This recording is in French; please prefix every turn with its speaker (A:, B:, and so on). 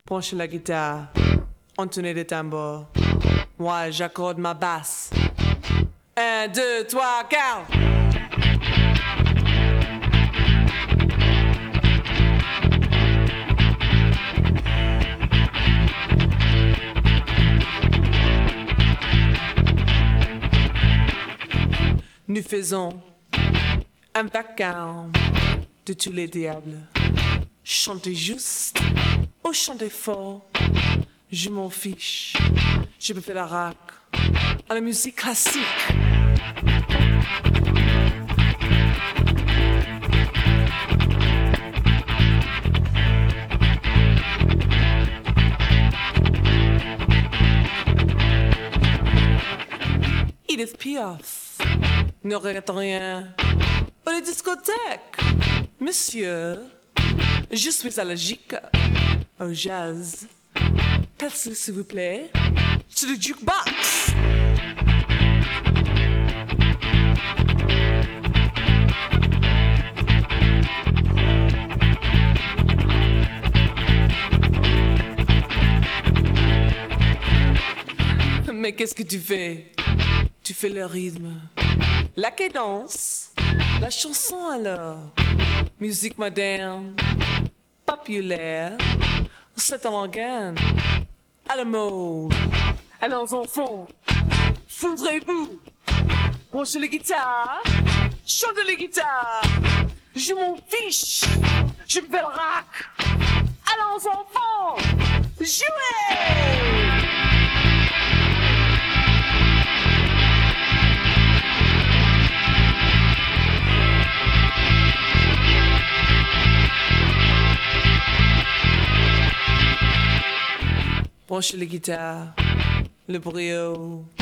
A: Branchez la guitare, entonnez les tambours. Moi, j'accorde ma basse. 1, 2, 3, 4. Nous faisons un vacarme de tous les diables. Chantez juste ou chantez fort, je m'en fiche. Je peux faire la rock à la musique classique. Edith Piaf ne regrette rien. Pour les discothèques, monsieur, je suis allergique au jazz. Passez s'il vous plaît sur le jukebox. Mais qu'est-ce que tu fais? Tu fais le rythme, la cadence, la chanson alors. Musique moderne, populaire, c'est un organe à la mode. Alors enfants, foudrez-vous, branchez les guitares, chantez les guitares. Je m'en fiche, je me fais le rock. Alors enfants, jouez! Branchez les guitares, le brio.